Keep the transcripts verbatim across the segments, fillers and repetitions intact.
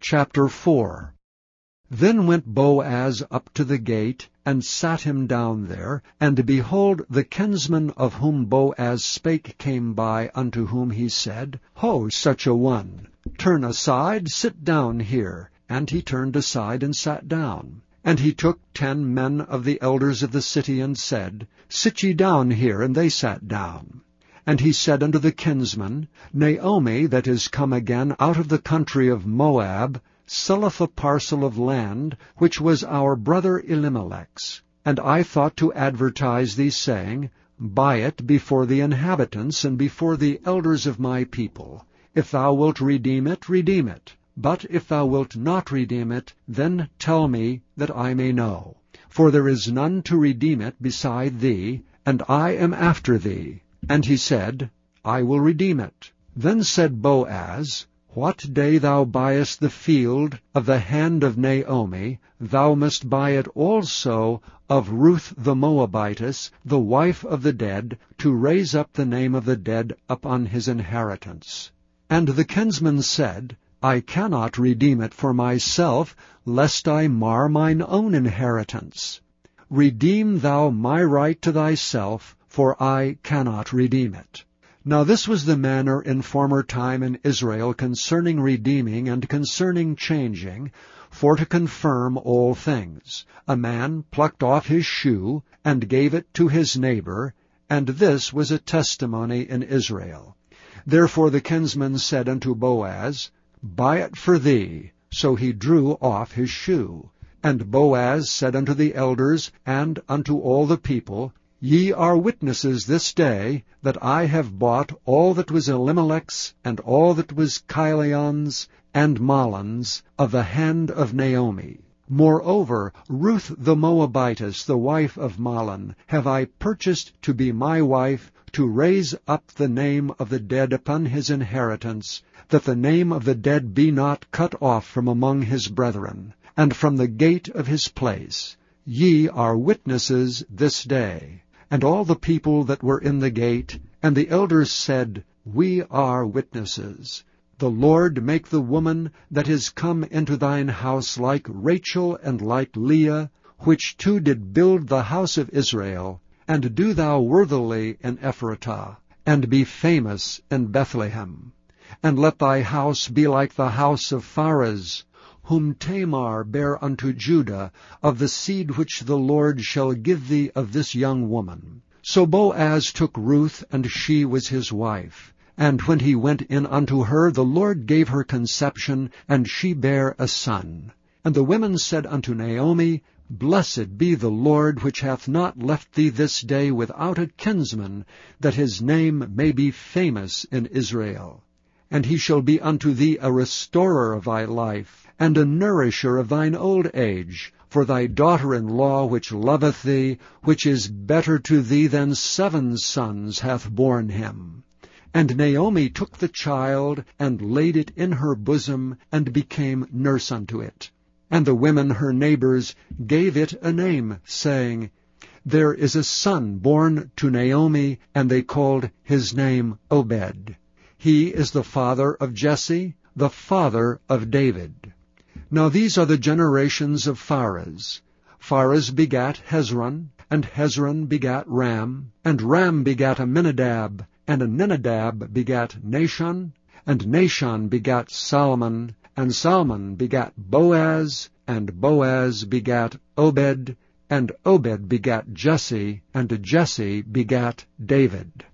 Chapter four. Then went Boaz up to the gate, and sat him down there. And behold, the kinsman of whom Boaz spake came by, unto whom he said, Ho, such a one! Turn aside, sit down here. And he turned aside, and sat down. And he took ten men of the elders of the city, and said, Sit ye down here. And they sat down. And he said unto the kinsman, Naomi, that is come again out of the country of Moab, selleth a parcel of land, which was our brother Elimelech's. And I thought to advertise thee, saying, Buy it before the inhabitants, and before the elders of my people. If thou wilt redeem it, redeem it. But if thou wilt not redeem it, then tell me, that I may know. For there is none to redeem it beside thee, and I am after thee. And he said, I will redeem it. Then said Boaz, What day thou buyest the field of the hand of Naomi, thou must buy it also of Ruth the Moabitess, the wife of the dead, to raise up the name of the dead upon his inheritance. And the kinsman said, I cannot redeem it for myself, lest I mar mine own inheritance. Redeem thou my right to thyself, for I cannot redeem it. Now this was the manner in former time in Israel concerning redeeming and concerning changing, for to confirm all things. A man plucked off his shoe, and gave it to his neighbor, and this was a testimony in Israel. Therefore the kinsman said unto Boaz, Buy it for thee. So he drew off his shoe. And Boaz said unto the elders and unto all the people, Ye are witnesses this day that I have bought all that was Elimelech's, and all that was Chilion's and Mahlon's, of the hand of Naomi. Moreover, Ruth the Moabitess, the wife of Mahlon, have I purchased to be my wife, to raise up the name of the dead upon his inheritance, that the name of the dead be not cut off from among his brethren, and from the gate of his place. Ye are witnesses this day. And all the people that were in the gate, and the elders said, We are witnesses. The Lord make the woman that is come into thine house like Rachel and like Leah, which two did build the house of Israel, and do thou worthily in Ephratah, and be famous in Bethlehem. And let thy house be like the house of Pharez, whom Tamar bare unto Judah, of the seed which the Lord shall give thee of this young woman. So Boaz took Ruth, and she was his wife. And when he went in unto her, the Lord gave her conception, and she bare a son. And the women said unto Naomi, Blessed be the Lord, which hath not left thee this day without a kinsman, that his name may be famous in Israel. And he shall be unto thee a restorer of thy life, and a nourisher of thine old age, for thy daughter-in-law which loveth thee, which is better to thee than seven sons, hath borne him. And Naomi took the child, and laid it in her bosom, and became nurse unto it. And the women her neighbors gave it a name, saying, There is a son born to Naomi, and they called his name Obed. He is the father of Jesse, the father of David. Now these are the generations of Pharez. Pharez begat Hezron, and Hezron begat Ram, and Ram begat Amminadab, and Amminadab begat Nahshon, and Nahshon begat Salmon, and Salmon begat Boaz, and Boaz begat Obed, and Obed begat Jesse, and Jesse begat David.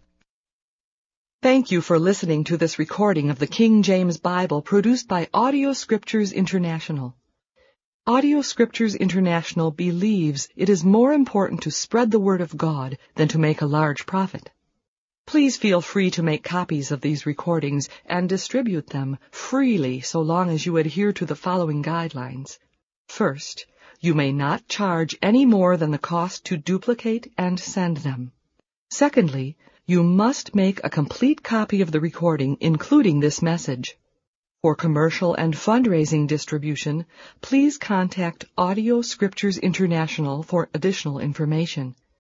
Thank you for listening to this recording of the King James Bible produced by Audio Scriptures International. Audio Scriptures International believes it is more important to spread the Word of God than to make a large profit. Please feel free to make copies of these recordings and distribute them freely so long as you adhere to the following guidelines. First, you may not charge any more than the cost to duplicate and send them. Secondly, you must make a complete copy of the recording, including this message. For commercial and fundraising distribution, please contact Audio Scriptures International for additional information.